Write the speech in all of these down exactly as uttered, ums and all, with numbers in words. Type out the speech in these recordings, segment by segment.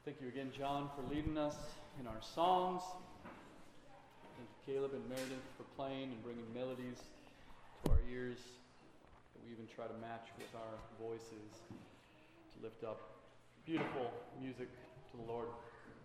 Thank you again, John, for leading us in our songs. Thank you, Caleb and Meredith, for playing and bringing melodies to our ears that we even try to match with our voices to lift up beautiful music to the Lord.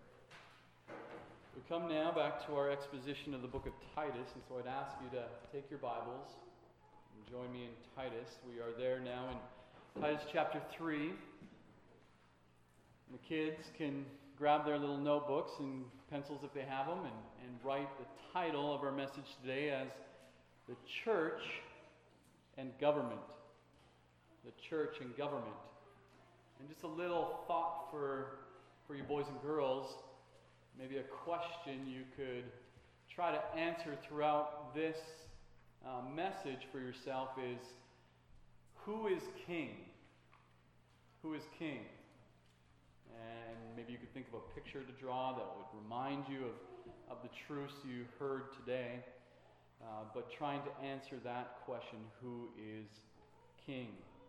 We come now back to our exposition of the book of Titus, and so I'd ask you to take your Bibles and join me in Titus. We are there now in Titus chapter three. The kids can grab their little notebooks and pencils if they have them and, and write the title of our message today as The Church and Government. The Church and Government. And just a little thought for, for you boys and girls, maybe a question you could try to answer throughout this uh, message for yourself is, who is king? Who is king? And maybe you could think of a picture to draw that would remind you of, of the truths you heard today. Uh, but trying to answer that question, who is king?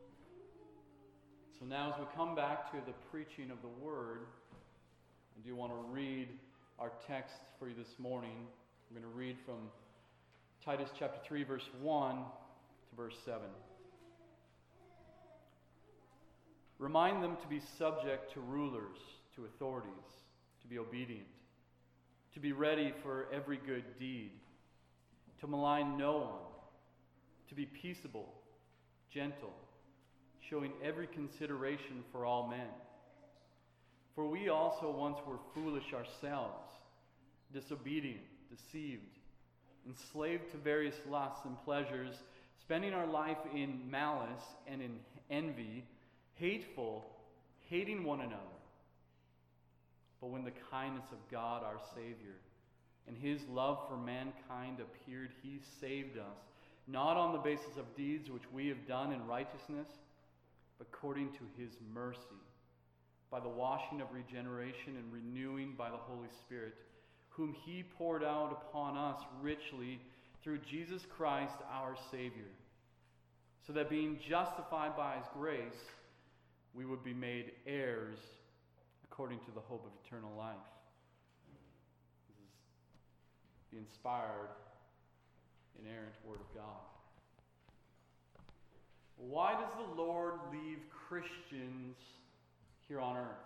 So now as we come back to the preaching of the word, I do want to read our text for you this morning. I'm going to read from Titus chapter three, verse one to verse seven. Remind them to be subject to rulers, to authorities, to be obedient, to be ready for every good deed, to malign no one, to be peaceable, gentle, showing every consideration for all men. For we also once were foolish ourselves, disobedient, deceived, enslaved to various lusts and pleasures, spending our life in malice and in envy, hateful, hating one another. But when the kindness of God our Savior and His love for mankind appeared, He saved us, not on the basis of deeds which we have done in righteousness, but according to His mercy, by the washing of regeneration and renewing by the Holy Spirit, whom He poured out upon us richly through Jesus Christ our Savior, so that being justified by His grace, we would be made heirs according to the hope of eternal life. This is the inspired, inerrant Word of God. Why does the Lord leave Christians here on earth?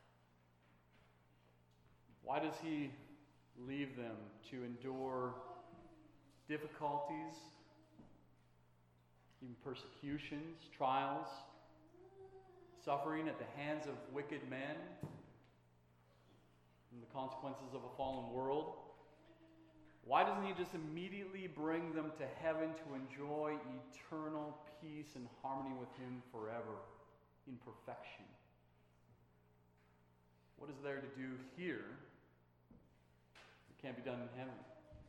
Why does He leave them to endure difficulties, even persecutions, trials, suffering at the hands of wicked men, and the consequences of a fallen world? Why doesn't He just immediately bring them to heaven to enjoy eternal peace and harmony with Him forever in perfection? What is there to do here that can't be done in heaven?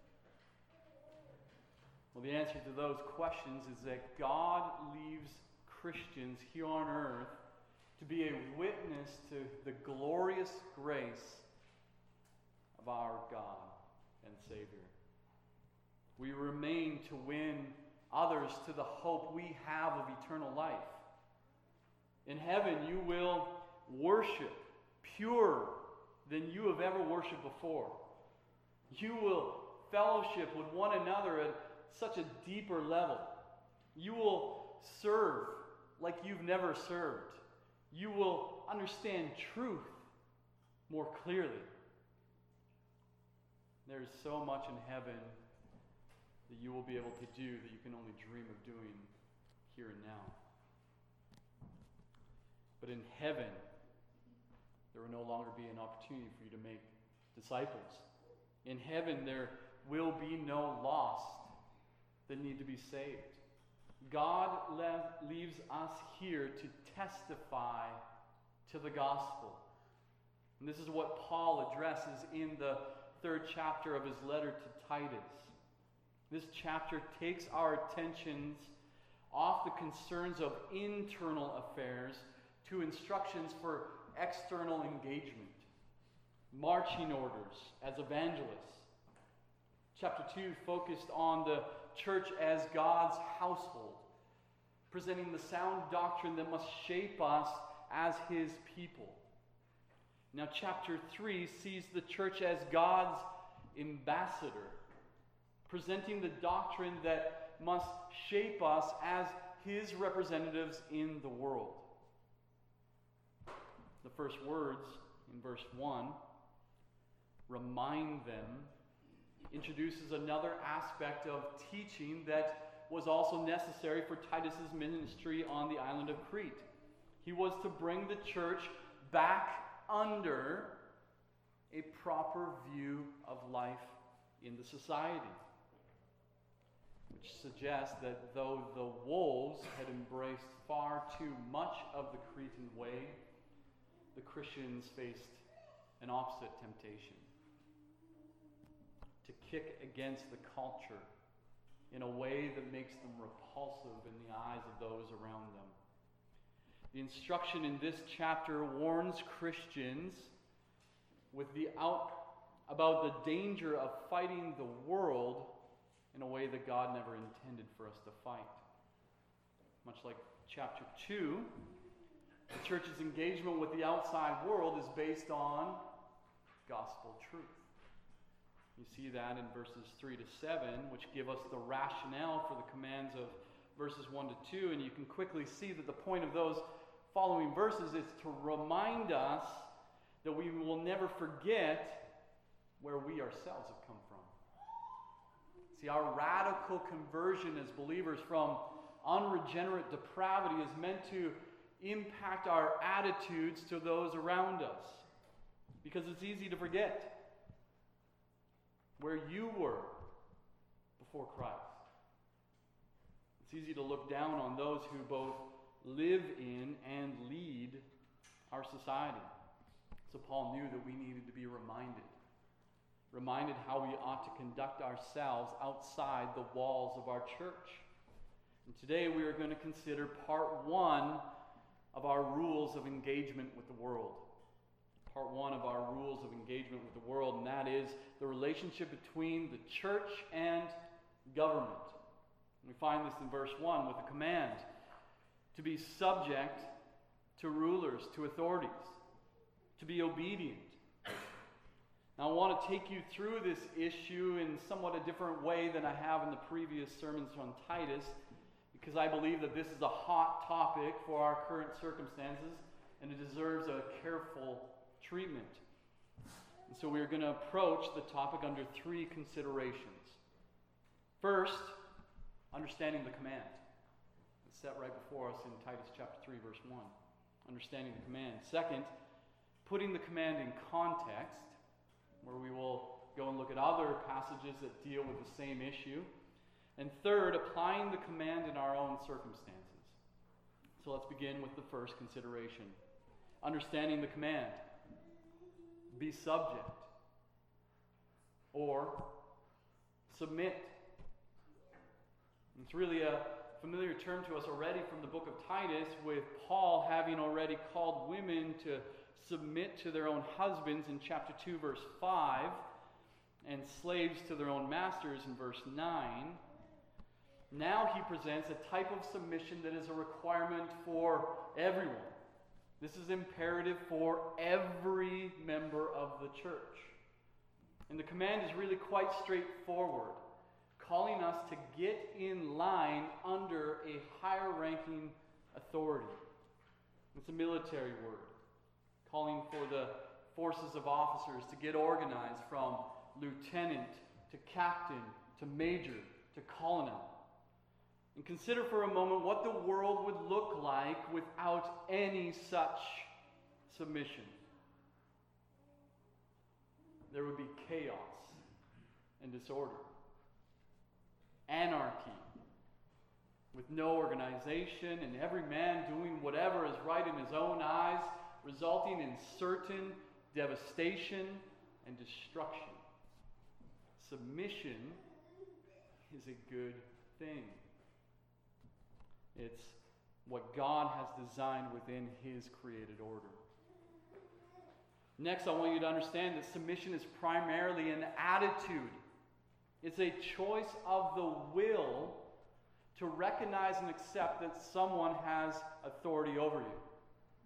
Well, the answer to those questions is that God leaves Christians here on earth to be a witness to the glorious grace of our God and Savior. We remain to win others to the hope we have of eternal life. In heaven, you will worship purer than you have ever worshipped before. You will fellowship with one another at such a deeper level. You will serve like you've never served. You will understand truth more clearly. There is so much in heaven that you will be able to do that you can only dream of doing here and now. But in heaven, there will no longer be an opportunity for you to make disciples. In heaven, there will be no lost that need to be saved. God le- leaves us here to testify to the gospel. And this is what Paul addresses in the third chapter of his letter to Titus. This chapter takes our attentions off the concerns of internal affairs to instructions for external engagement, marching orders as evangelists. Chapter two focused on the church as God's household, presenting the sound doctrine that must shape us as His people. Now, chapter three sees the church as God's ambassador, presenting the doctrine that must shape us as his representatives in the world. The first words in verse one, remind them, introduces another aspect of teaching that was also necessary for Titus's ministry on the island of Crete. He was to bring the church back under a proper view of life in the society, which suggests that though the wolves had embraced far too much of the Cretan way, the Christians faced an opposite temptation: to kick against the culture in a way that makes them repulsive in the eyes of those around them. The instruction in this chapter warns Christians with the out, about the danger of fighting the world in a way that God never intended for us to fight. Much like chapter two, the church's engagement with the outside world is based on gospel truth. You see that in verses three to seven, which give us the rationale for the commands of verses one to two, and you can quickly see that the point of those following verses is to remind us that we will never forget where we ourselves have come from. See, our radical conversion as believers from unregenerate depravity is meant to impact our attitudes to those around us, because it's easy to forget where you were before Christ. It's easy to look down on those who both live in and lead our society. So Paul knew that we needed to be reminded. Reminded how we ought to conduct ourselves outside the walls of our church. And today we are going to consider part one of our rules of engagement with the world. Part one of our rules of engagement with the world, and that is the relationship between the church and government. We find this in verse one with the command to be subject to rulers, to authorities, to be obedient. Now, I want to take you through this issue in somewhat a different way than I have in the previous sermons on Titus, because I believe that this is a hot topic for our current circumstances, and it deserves a careful treatment. And so we are going to approach the topic under three considerations. First, understanding the command. It's set right before us in Titus chapter three, verse one. Understanding the command. Second, putting the command in context, where we will go and look at other passages that deal with the same issue. And third, applying the command in our own circumstances. So let's begin with the first consideration. Understanding the command. Be subject. Or submit. It's really a familiar term to us already from the book of Titus, with Paul having already called women to submit to their own husbands in chapter two, verse five, and slaves to their own masters in verse nine. Now he presents a type of submission that is a requirement for everyone. This is imperative for every member of the church. And the command is really quite straightforward, calling us to get in line under a higher ranking authority. It's a military word, calling for the forces of officers to get organized from lieutenant to captain to major to colonel. And consider for a moment what the world would look like without any such submission. There would be chaos and disorder, anarchy, with no organization and every man doing whatever is right in his own eyes, resulting in certain devastation and destruction. Submission is a good thing. It's what God has designed within His created order. Next, I want you to understand that submission is primarily an attitude. It's a choice of the will to recognize and accept that someone has authority over you.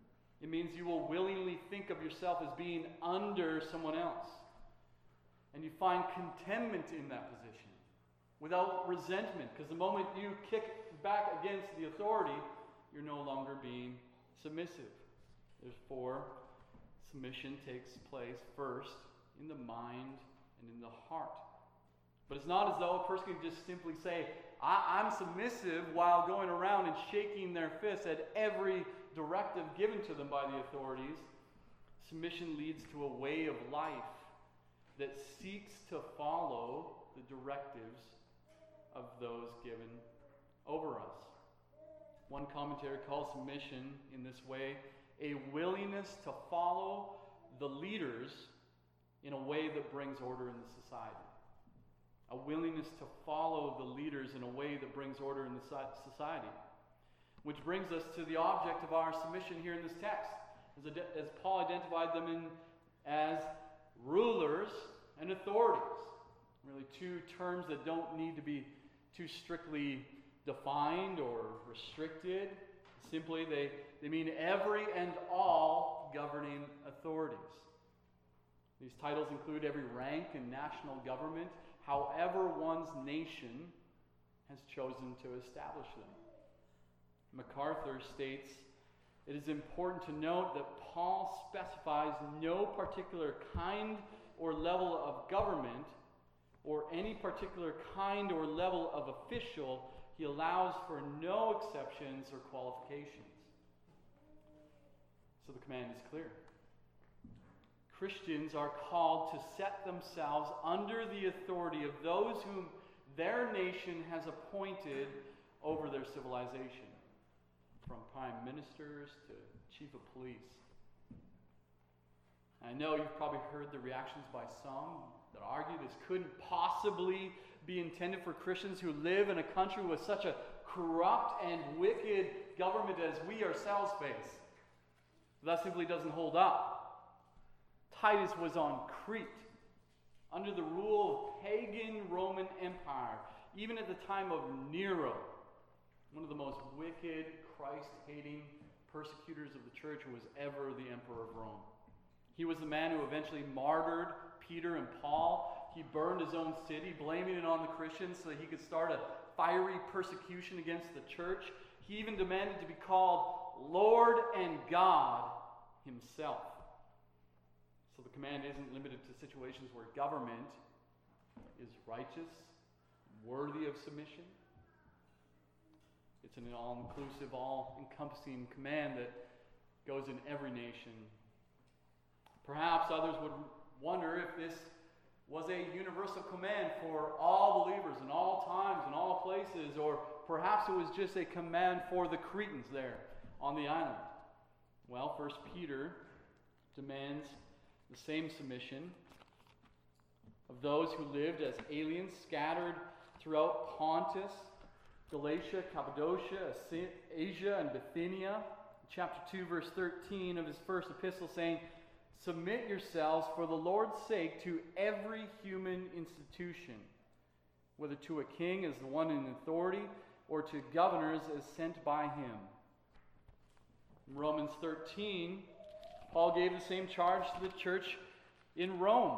It means you will willingly think of yourself as being under someone else. And you find contentment in that position without resentment, because the moment you kick back against the authority, you're no longer being submissive. Therefore, submission takes place first in the mind and in the heart. But it's not as though a person can just simply say, I- I'm submissive, while going around and shaking their fists at every directive given to them by the authorities. Submission leads to a way of life that seeks to follow the directives of those given over us. One commentary calls submission in this way a willingness to follow the leaders in a way that brings order in the society. A willingness to follow the leaders in a way that brings order in the society. Which brings us to the object of our submission here in this text. As, as Paul identified them in as rulers and authorities. Really two terms that don't need to be too strictly defined or restricted. Simply, they, they mean every and all governing authorities. These titles include every rank in national government, however one's nation has chosen to establish them. MacArthur states, it is important to note that Paul specifies no particular kind or level of government or any particular kind or level of official. He allows for no exceptions or qualifications. So the command is clear. Christians are called to set themselves under the authority of those whom their nation has appointed over their civilization, from prime ministers to chief of police. I know you've probably heard the reactions by some that argue this couldn't possibly be intended for Christians who live in a country with such a corrupt and wicked government as we ourselves face. That simply doesn't hold up. Titus was on Crete, under the rule of pagan Roman Empire, even at the time of Nero, one of the most wicked, Christ-hating persecutors of the church who was ever the emperor of Rome. He was the man who eventually martyred Peter and Paul. He burned his own city, blaming it on the Christians so that he could start a fiery persecution against the church. He even demanded to be called Lord and God himself. So the command isn't limited to situations where government is righteous, worthy of submission. It's an all-inclusive, all-encompassing command that goes in every nation. Perhaps others would wonder if this was a universal command for all believers in all times and all places, or perhaps it was just a command for the Cretans there on the island. Well, First Peter demands the same submission of those who lived as aliens scattered throughout Pontus, Galatia, Cappadocia, Asia, and Bithynia. Chapter two, verse thirteen of his first epistle, saying, submit yourselves for the Lord's sake to every human institution, whether to a king as the one in authority, or to governors as sent by him. In Romans thirteen, Paul gave the same charge to the church in Rome.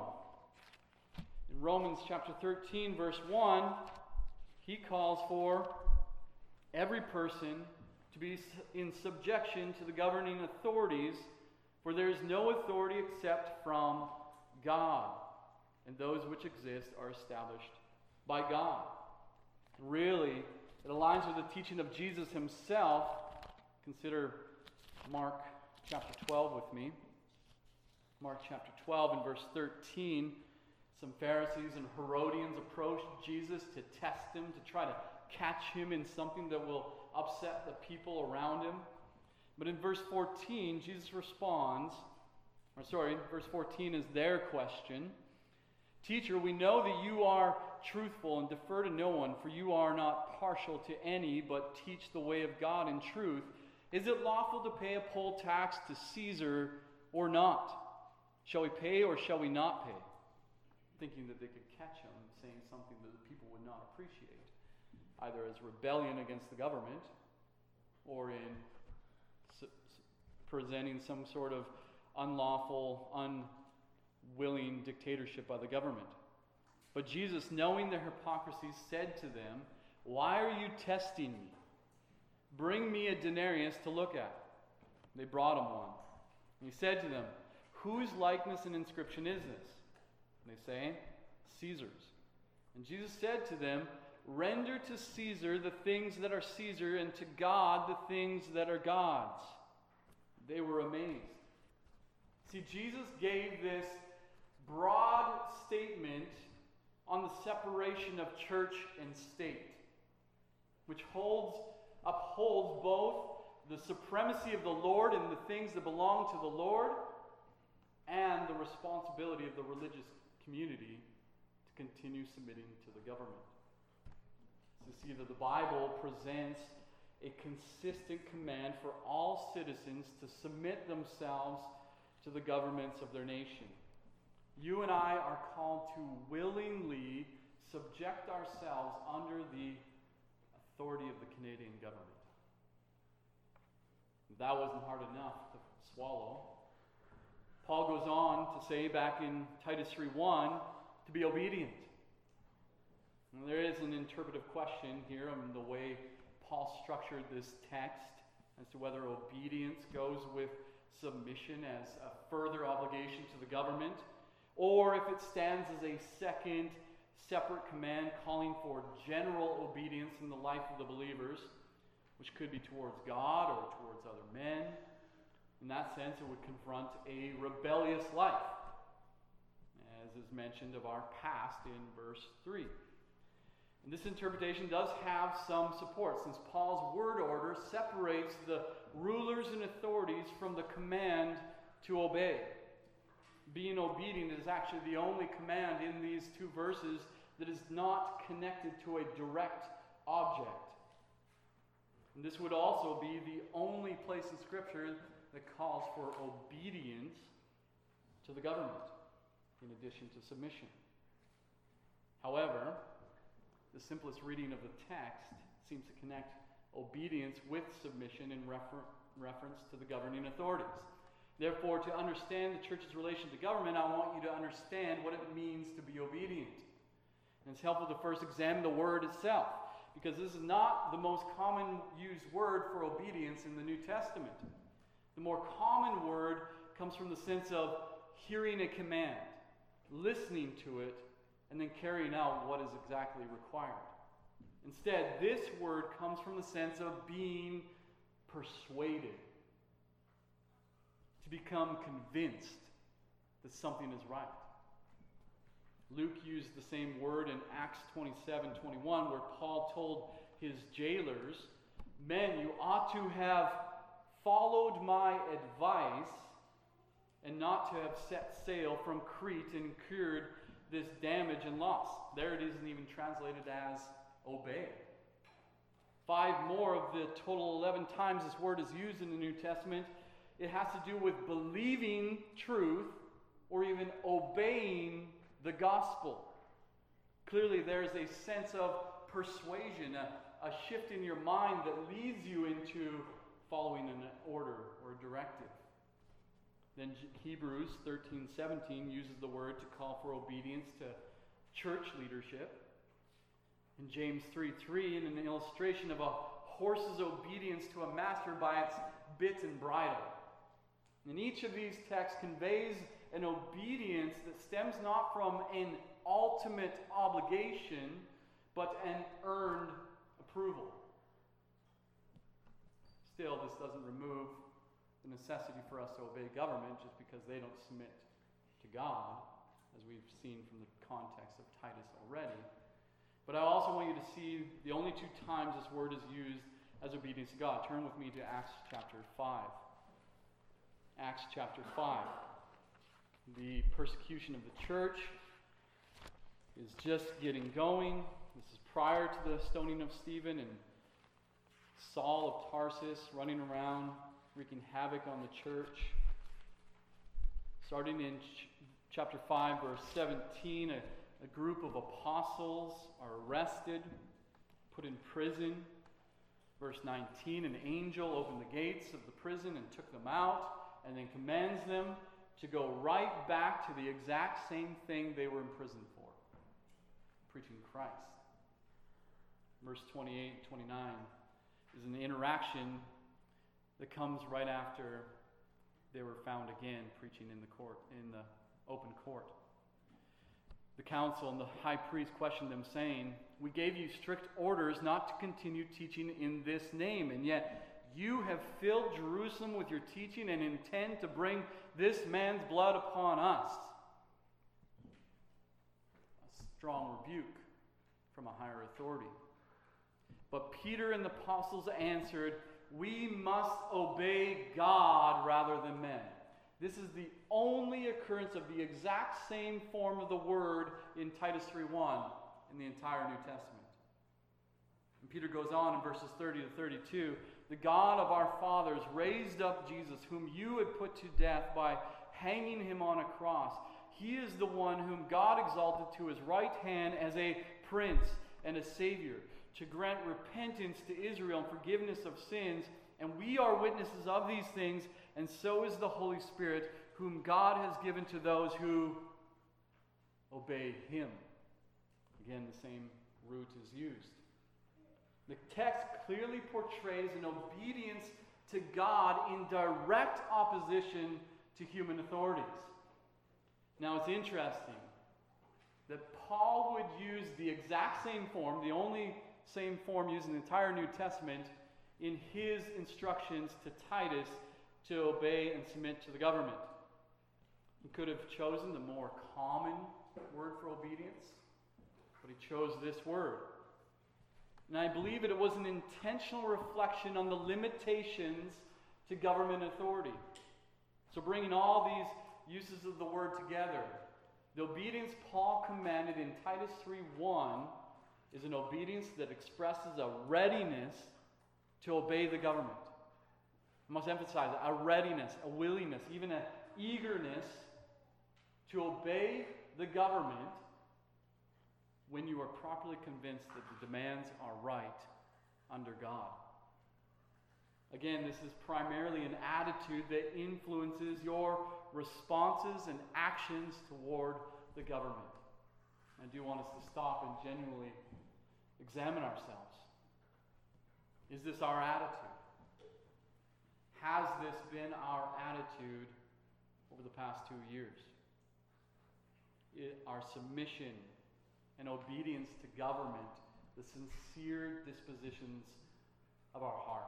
In Romans chapter thirteen, verse one, he calls for every person to be in subjection to the governing authorities, for there is no authority except from God, and those which exist are established by God. Really, it aligns with the teaching of Jesus himself. Consider Mark chapter twelve with me. Mark chapter twelve and verse thirteen. Some Pharisees and Herodians approached Jesus to test him, to try to catch him in something that will upset the people around him. But in verse fourteen, Jesus responds, or sorry, verse fourteen is their question. Teacher, we know that you are truthful and defer to no one, for you are not partial to any, but teach the way of God in truth. Is it lawful to pay a poll tax to Caesar or not? Shall we pay or shall we not pay? Thinking that they could catch him saying something that the people would not appreciate, either as rebellion against the government or in su- representing some sort of unlawful, unwilling dictatorship by the government. But Jesus, knowing their hypocrisy, said to them, "Why are you testing me? Bring me a denarius to look at." They brought him one. And he said to them, "Whose likeness and inscription is this?" And they say, "Caesar's." And Jesus said to them, "Render to Caesar the things that are Caesar, and to God the things that are God's." They were amazed. See, Jesus gave this broad statement on the separation of church and state, which holds, upholds both the supremacy of the Lord and the things that belong to the Lord, and the responsibility of the religious community to continue submitting to the government. So see that the Bible presents a consistent command for all citizens to submit themselves to the governments of their nation. You and I are called to willingly subject ourselves under the authority of the Canadian government. If that wasn't hard enough to swallow, Paul goes on to say back in Titus three one to be obedient. And there is an interpretive question here on the way Paul structured this text as to whether obedience goes with submission as a further obligation to the government, or if it stands as a second separate command calling for general obedience in the life of the believers, which could be towards God or towards other men. In that sense, it would confront a rebellious life, as is mentioned of our past in verse three. And this interpretation does have some support, since Paul's word order separates the rulers and authorities from the command to obey. Being obedient is actually the only command in these two verses that is not connected to a direct object. And this would also be the only place in Scripture that calls for obedience to the government, in addition to submission. However, the simplest reading of the text seems to connect obedience with submission in refer- reference to the governing authorities. Therefore, to understand the church's relation to government, I want you to understand what it means to be obedient. And it's helpful to first examine the word itself, because this is not the most common used word for obedience in the New Testament. The more common word comes from the sense of hearing a command, listening to it, and then carrying out what is exactly required. Instead, this word comes from the sense of being persuaded, to become convinced that something is right. Luke used the same word in Acts twenty-seven twenty-one, where Paul told his jailers, "Men, you ought to have followed my advice and not to have set sail from Crete and incurred this damage and loss." There it isn't even translated as obey. Five more of the total eleven times this word is used in the New Testament, it has to do with believing truth or even obeying the gospel. Clearly there's a sense of persuasion, a, a shift in your mind that leads you into following an order or directive. Then Hebrews thirteen seventeen uses the word to call for obedience to church leadership. In James three three, in an illustration of a horse's obedience to a master by its bit and bridle. And each of these texts conveys an obedience that stems not from an ultimate obligation, but an earned approval. Still, this doesn't remove the necessity for us to obey government just because they don't submit to God, as we've seen from the context of Titus already. But I also want you to see the only two times this word is used as obedience to God. Turn with me to Acts chapter five. Acts chapter five. The persecution of the church is just getting going. This is prior to the stoning of Stephen and Saul of Tarsus running around wreaking havoc on the church. Starting in ch- chapter five, verse seventeen, a, a group of apostles are arrested, put in prison. Verse nineteen, an angel opened the gates of the prison and took them out, and then commands them to go right back to the exact same thing they were in prison for, preaching Christ. Verse twenty-eight and twenty-nine is an interaction that comes right after they were found again preaching in the court, in the open court. The council and the high priest questioned them, saying, "We gave you strict orders not to continue teaching in this name, and yet you have filled Jerusalem with your teaching and intend to bring this man's blood upon us." A strong rebuke from a higher authority. But Peter and the apostles answered, "We must obey God rather than men." This is the only occurrence of the exact same form of the word in Titus three one in the entire New Testament. And Peter goes on in verses thirty to thirty-two, "The God of our fathers raised up Jesus, whom you had put to death by hanging him on a cross. He is the one whom God exalted to his right hand as a prince and a savior, to grant repentance to Israel and forgiveness of sins. And we are witnesses of these things, and so is the Holy Spirit, whom God has given to those who obey him." Again, the same root is used. The text clearly portrays an obedience to God in direct opposition to human authorities. Now, it's interesting that Paul would use the exact same form, the only same form used in the entire New Testament, in his instructions to Titus to obey and submit to the government. He could have chosen the more common word for obedience, but he chose this word. And I believe that it was an intentional reflection on the limitations to government authority. So bringing all these uses of the word together, the obedience Paul commanded in Titus three one is an obedience that expresses a readiness to obey the government. I must emphasize a readiness, a willingness, even an eagerness to obey the government when you are properly convinced that the demands are right under God. Again, this is primarily an attitude that influences your responses and actions toward the government. I do want us to stop and genuinely examine ourselves. Is this our attitude? Has this been our attitude over the past two years? It, our submission and obedience to government, the sincere dispositions of our heart.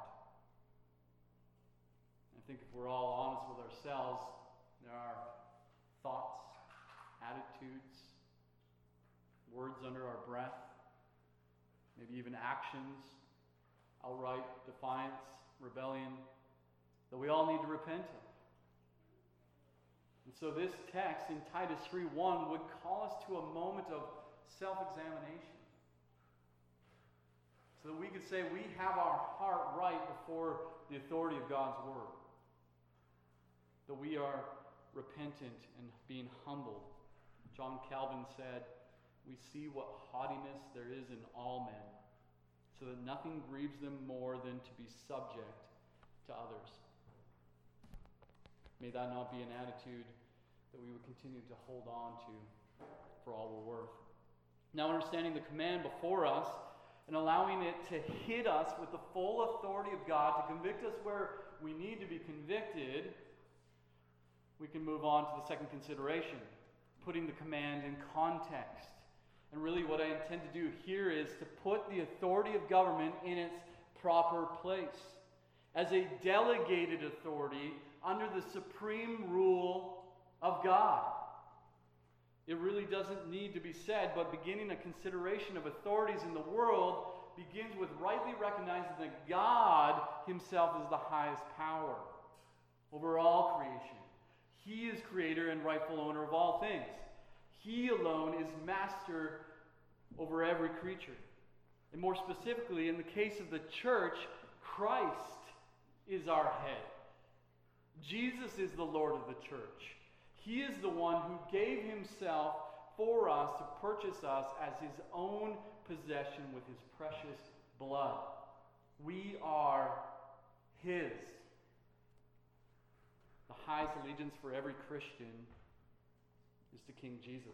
I think if we're all honest with ourselves, there are thoughts, attitudes, words under our breath, maybe even actions, outright defiance, rebellion, that we all need to repent of. And so this text in Titus three one would call us to a moment of self-examination, so that we could say we have our heart right before the authority of God's word, that we are repentant and being humbled. John Calvin said, "We see what haughtiness there is in all men, so that nothing grieves them more than to be subject to others." May that not be an attitude that we would continue to hold on to for all we're worth. Now, understanding the command before us and allowing it to hit us with the full authority of God to convict us where we need to be convicted, we can move on to the second consideration, putting the command in context. And really what I intend to do here is to put the authority of government in its proper place, as a delegated authority under the supreme rule of God. It really doesn't need to be said, but beginning a consideration of authorities in the world begins with rightly recognizing that God himself is the highest power over all creation. He is creator and rightful owner of all things. He alone is master over every creature. And more specifically, in the case of the church, Christ is our head. Jesus is the Lord of the church. He is the one who gave himself for us to purchase us as his own possession with his precious blood. We are His. The highest allegiance for every Christian is to King Jesus.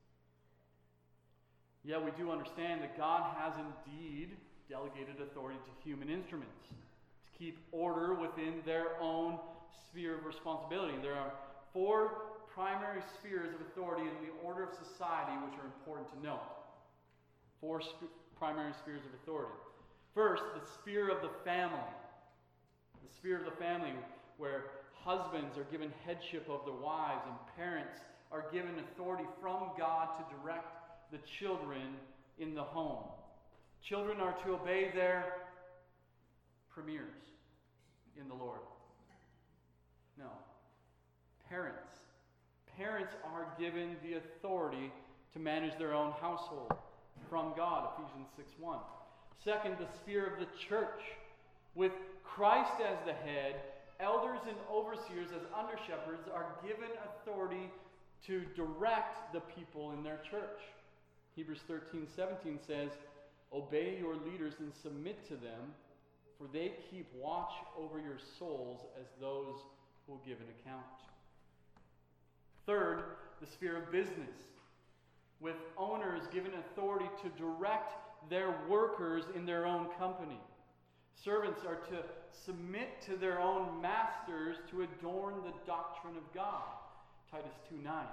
Yet we do understand that God has indeed delegated authority to human instruments to keep order within their own sphere of responsibility. There are four primary spheres of authority in the order of society which are important to note. Four sp- primary spheres of authority. First, the sphere of the family. The sphere of the family where husbands are given headship of their wives and parents are given authority from God to direct the children in the home. Children are to obey their premiers in the Lord. No. Parents. Parents are given the authority to manage their own household from God, Ephesians six one. Second, the sphere of the church. With Christ as the head, elders and overseers as under-shepherds are given authority to direct the people in their church. Hebrews thirteen seventeen says, "Obey your leaders and submit to them, for they keep watch over your souls as those who will give an account." Third, the sphere of business, with owners given authority to direct their workers in their own company. Servants are to submit to their own masters to adorn the doctrine of God, Titus two nine.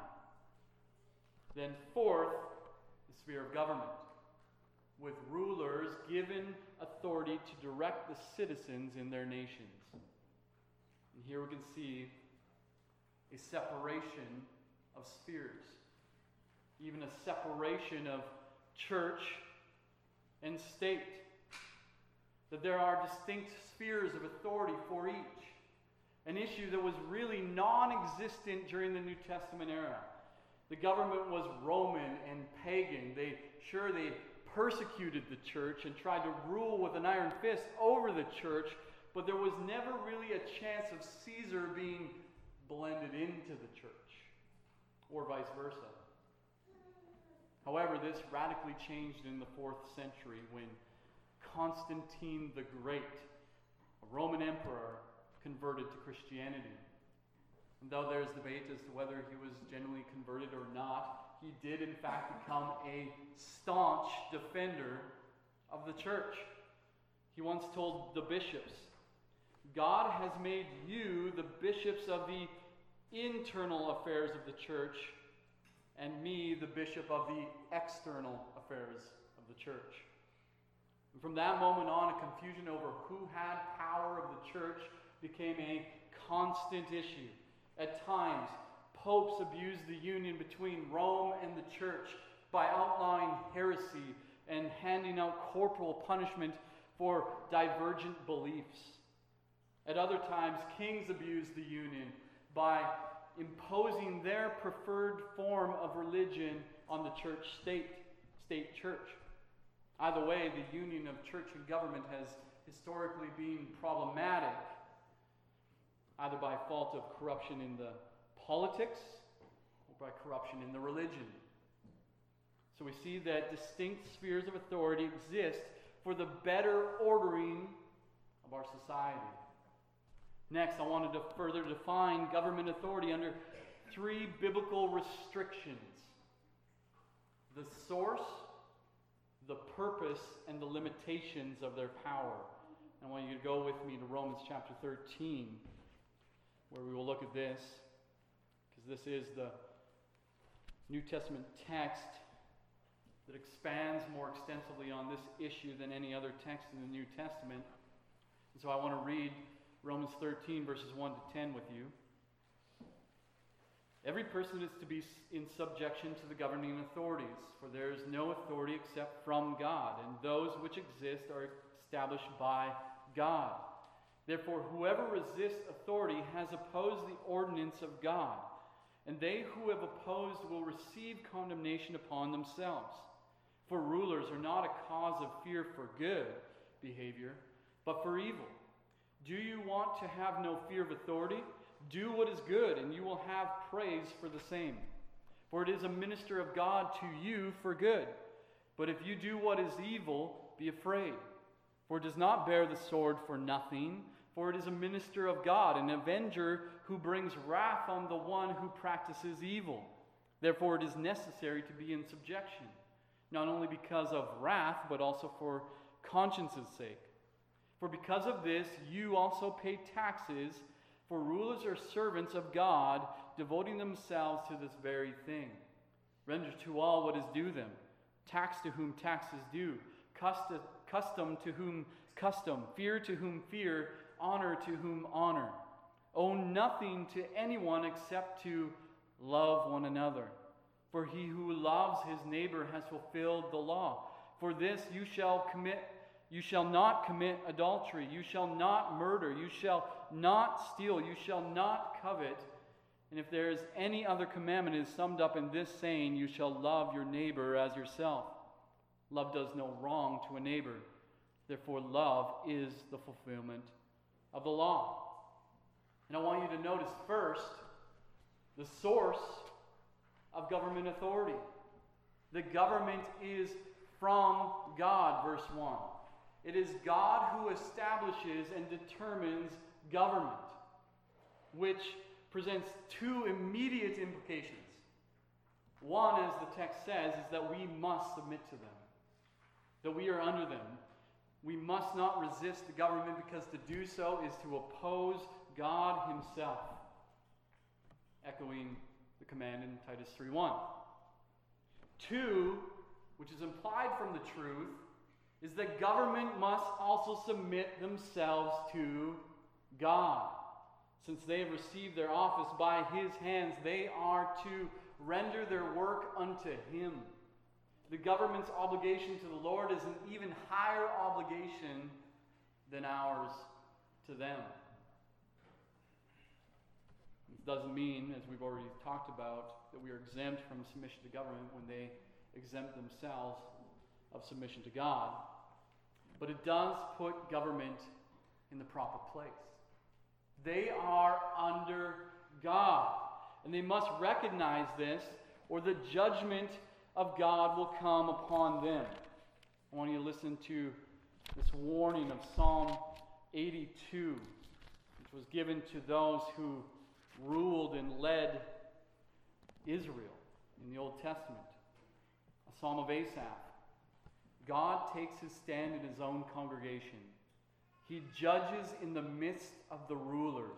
Then fourth, the sphere of government, with rulers given authority to direct the citizens in their nations. And here we can see a separation of spheres, even a separation of church and state, that there are distinct spheres of authority for each, an issue that was really non-existent during the New Testament era. The government was Roman and pagan. They sure they persecuted the church and tried to rule with an iron fist over the church, but there was never really a chance of Caesar being blended into the church, or vice versa. However, this radically changed in the fourth century when Constantine the Great, a Roman emperor, converted to Christianity. And though there's debate as to whether he was genuinely converted or not, he did in fact become a staunch defender of the church. He once told the bishops, "God has made you the bishops of the internal affairs of the church, and me the bishop of the external affairs of the church." And from that moment on, a confusion over who had power of the church became a constant issue. At times, popes abused the union between Rome and the church by outlawing heresy and handing out corporal punishment for divergent beliefs. At other times, kings abused the union by imposing their preferred form of religion on the church state, state church. Either way, the union of church and government has historically been problematic, either by fault of corruption in the politics or by corruption in the religion. So we see that distinct spheres of authority exist for the better ordering of our society. Next, I wanted to further define government authority under three biblical restrictions: the source, the purpose, and the limitations of their power. I want you to go with me to Romans chapter thirteen, where we will look at this, because this is the New Testament text that expands more extensively on this issue than any other text in the New Testament. And so I want to read Romans thirteen, verses one to ten with you. "Every person is to be in subjection to the governing authorities, for there is no authority except from God, and those which exist are established by God. Therefore, whoever resists authority has opposed the ordinance of God, and they who have opposed will receive condemnation upon themselves. For rulers are not a cause of fear for good behavior, but for evil. Do you want to have no fear of authority? Do what is good, and you will have praise for the same. For it is a minister of God to you for good. But if you do what is evil, be afraid. For it does not bear the sword for nothing, for it is a minister of God, an avenger who brings wrath on the one who practices evil. Therefore it is necessary to be in subjection, not only because of wrath, but also for conscience's sake. For because of this you also pay taxes, for rulers are servants of God, devoting themselves to this very thing. Render to all what is due them, tax to whom tax is due, custom, custom to whom custom, fear to whom fear, honor to whom honor. Owe nothing to anyone except to love one another. For he who loves his neighbor has fulfilled the law. For this you shall commit, you shall not commit adultery, you shall not murder, you shall not steal, you shall not covet. And if there is any other commandment, it is summed up in this saying, you shall love your neighbor as yourself. Love does no wrong to a neighbor. Therefore, love is the fulfillment of the law. And I want you to notice first the source of government authority. The government is from God, verse one. It is God who establishes and determines government, which presents two immediate implications. One, as the text says, is that we must submit to them, that we are under them. We must not resist the government, because to do so is to oppose God himself, echoing the command in Titus three one. Two, which is implied from the truth, is that government must also submit themselves to God. Since they have received their office by his hands, they are to render their work unto him. The government's obligation to the Lord is an even higher obligation than ours to them. This doesn't mean, as we've already talked about, that we are exempt from submission to government when they exempt themselves of submission to God. But it does put government in the proper place. They are under God, and they must recognize this, or the judgment of God will come upon them. I want you to listen to this warning of Psalm eighty-two, which was given to those who ruled and led Israel in the Old Testament. A psalm of Asaph. God takes his stand in his own congregation. He judges in the midst of the rulers.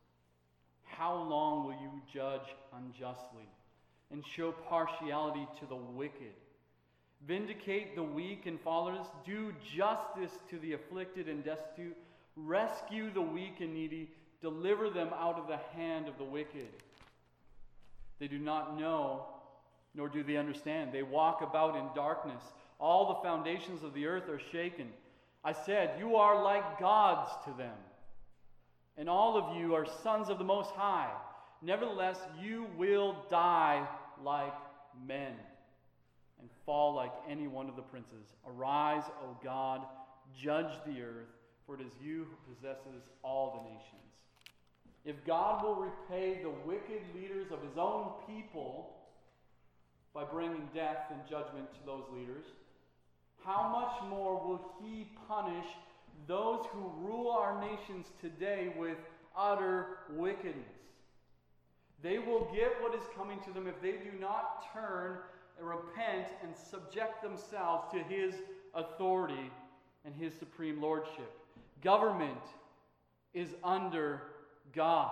How long will you judge unjustly and show partiality to the wicked? Vindicate the weak and fatherless. Do justice to the afflicted and destitute. Rescue the weak and needy. Deliver them out of the hand of the wicked. They do not know, nor do they understand. They walk about in darkness. All the foundations of the earth are shaken. I said, you are like gods to them, and all of you are sons of the Most High. Nevertheless, you will die like men and fall like any one of the princes. Arise, O God, judge the earth, for it is you who possesses all the nations. If God will repay the wicked leaders of his own people by bringing death and judgment to those leaders, how much more will he punish those who rule our nations today with utter wickedness? They will get what is coming to them if they do not turn and repent and subject themselves to his authority and his supreme lordship. Government is under God.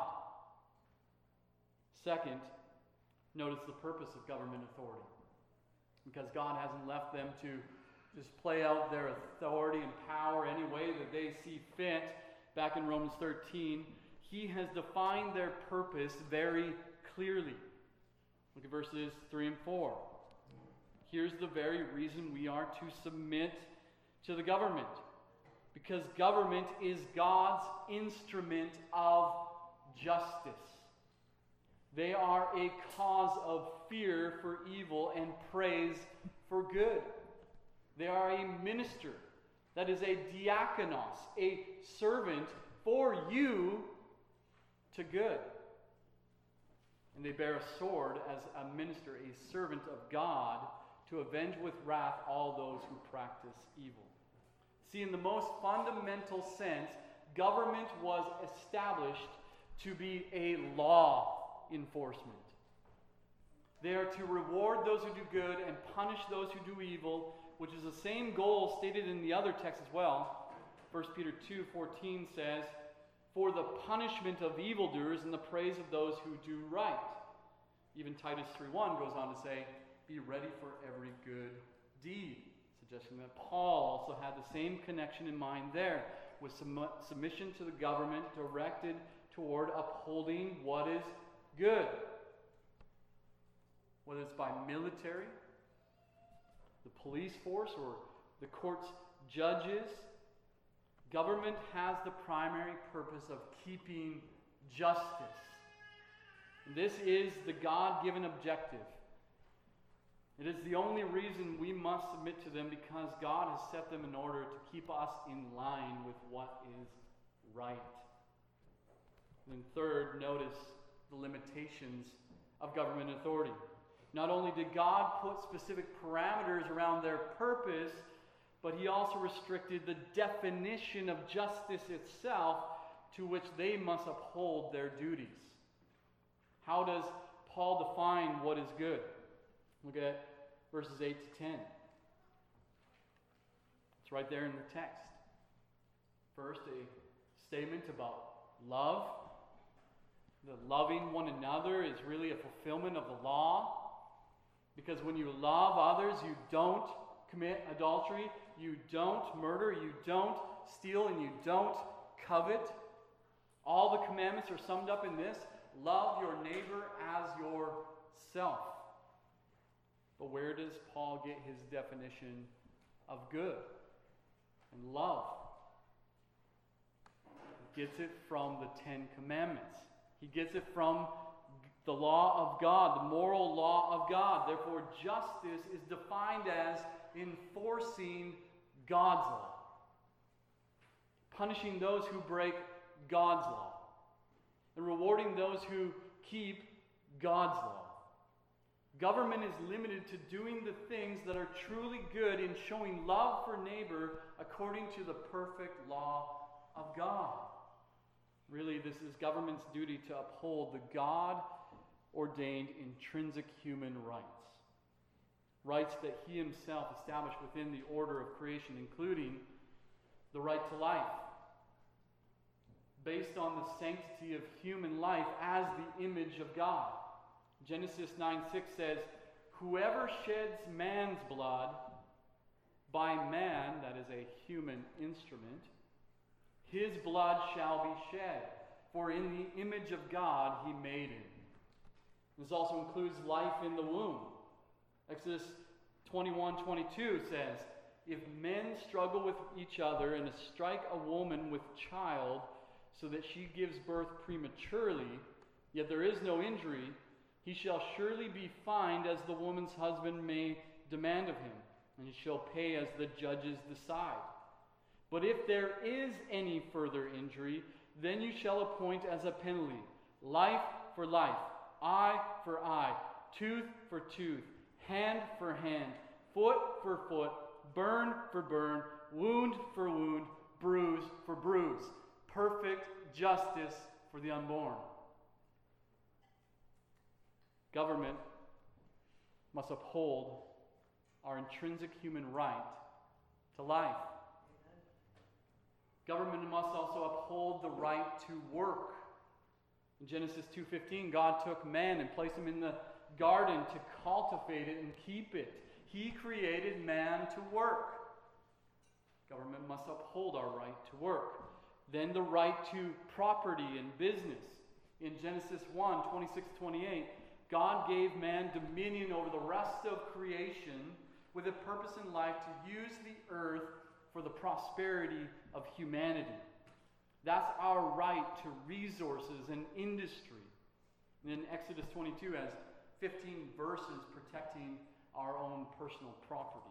Second, notice the purpose of government authority. Because God hasn't left them to just play out their authority and power any way that they see fit. Back in Romans thirteen, he has defined their purpose very clearly. Look at verses three and four. Here's the very reason we are to submit to the government. Because government is God's instrument of justice. They are a cause of fear for evil and praise for good. They are a minister, that is a diakonos, a servant for you to good. And they bear a sword as a minister, a servant of God, to avenge with wrath all those who practice evil. See, in the most fundamental sense, government was established to be a law enforcement. They are to reward those who do good and punish those who do evil, which is the same goal stated in the other text as well. First Peter two fourteen says, "For the punishment of evildoers and the praise of those who do right." Even Titus three one goes on to say, "Be ready for every good deed," suggesting that Paul also had the same connection in mind there, with sum- submission to the government directed toward upholding what is good. Whether it's by military, the police force, or the court's judges, government has the primary purpose of keeping justice. And this is the God-given objective. It is the only reason we must submit to them, because God has set them in order to keep us in line with what is right. And then third, notice the limitations of government authority. Not only did God put specific parameters around their purpose, but he also restricted the definition of justice itself to which they must uphold their duties. How does Paul define what is good? Look at verses eight to ten. It's right there in the text. First, a statement about love. The loving one another is really a fulfillment of the law. Because when you love others, you don't commit adultery, you don't murder, you don't steal, and you don't covet. All the commandments are summed up in this: love your neighbor as yourself. But where does Paul get his definition of good and love? He gets it from the Ten Commandments. He gets it from the law of God, the moral law of God. Therefore, justice is defined as enforcing God's law, punishing those who break God's law, and rewarding those who keep God's law. Government is limited to doing the things that are truly good in showing love for neighbor according to the perfect law of God. Really, this is government's duty to uphold the God-ordained intrinsic human rights. Rights that he himself established within the order of creation, including the right to life, based on the sanctity of human life as the image of God. Genesis nine six says, "Whoever sheds man's blood, by man," that is a human instrument, "his blood shall be shed, for in the image of God he made him." This also includes life in the womb. Exodus twenty-one twenty-two says, "If men struggle with each other and strike a woman with child so that she gives birth prematurely, yet there is no injury, he shall surely be fined as the woman's husband may demand of him, and he shall pay as the judges decide. But if there is any further injury, then you shall appoint as a penalty life for life, eye for eye, tooth for tooth, hand for hand, foot for foot, burn for burn, wound for wound, bruise for bruise. Perfect justice for the unborn." Government must uphold our intrinsic human right to life. Government must also uphold the right to work. In Genesis two fifteen, God took man and placed him in the garden to cultivate it and keep it. He created man to work. Government must uphold our right to work. Then the right to property and business. In Genesis one twenty-six to twenty-eight, God gave man dominion over the rest of creation with a purpose in life to use the earth for the prosperity of humanity. That's our right to resources and industry. And then Exodus twenty-two has fifteen verses protecting our own personal property.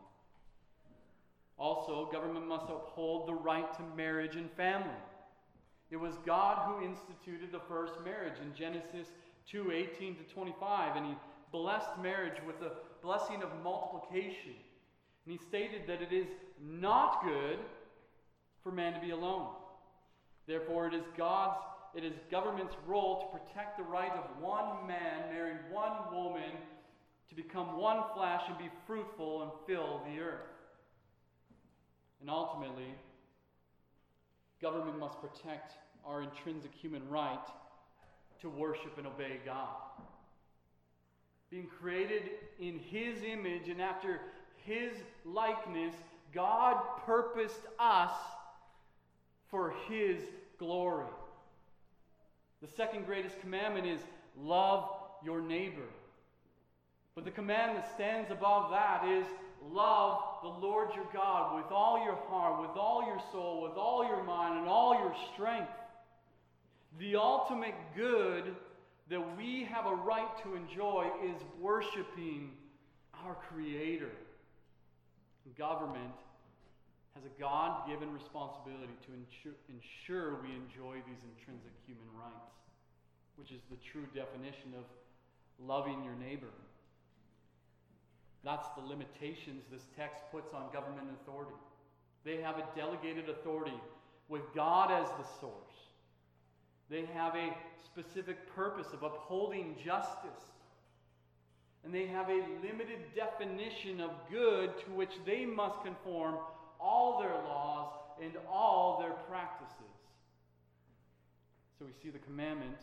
Also, government must uphold the right to marriage and family. It was God who instituted the first marriage in Genesis two eighteen to twenty-five, and he blessed marriage with the blessing of multiplication. And he stated that it is not good for man to be alone. Therefore, it is God's, it is government's role to protect the right of one man marrying one woman to become one flesh and be fruitful and fill the earth. And ultimately, government must protect our intrinsic human right to worship and obey God. Being created in His image and after His likeness, God purposed us for His glory. The second greatest commandment is love your neighbor. But the command that stands above that is love the Lord your God with all your heart, with all your soul, with all your mind, and all your strength. The ultimate good that we have a right to enjoy is worshiping our Creator. Government has a God-given responsibility to ensure, ensure we enjoy these intrinsic human rights, which is the true definition of loving your neighbor. That's the limitations this text puts on government authority. They have a delegated authority with God as the source. They have a specific purpose of upholding justice. And they have a limited definition of good to which they must conform all their laws and all their practices. So we see the commandment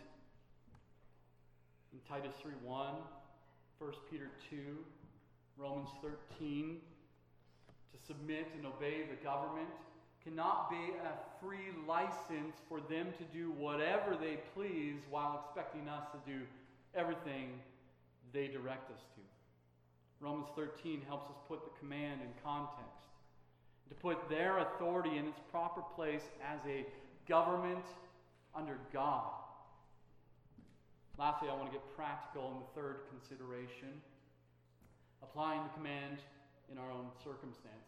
in Titus three one, First Peter two, Romans thirteen, to submit and obey the government cannot be a free license for them to do whatever they please while expecting us to do everything they direct us to. Romans thirteen helps us put the command in context, to put their authority in its proper place as a government under God. Lastly, I want to get practical in the third consideration, applying the command in our own circumstances.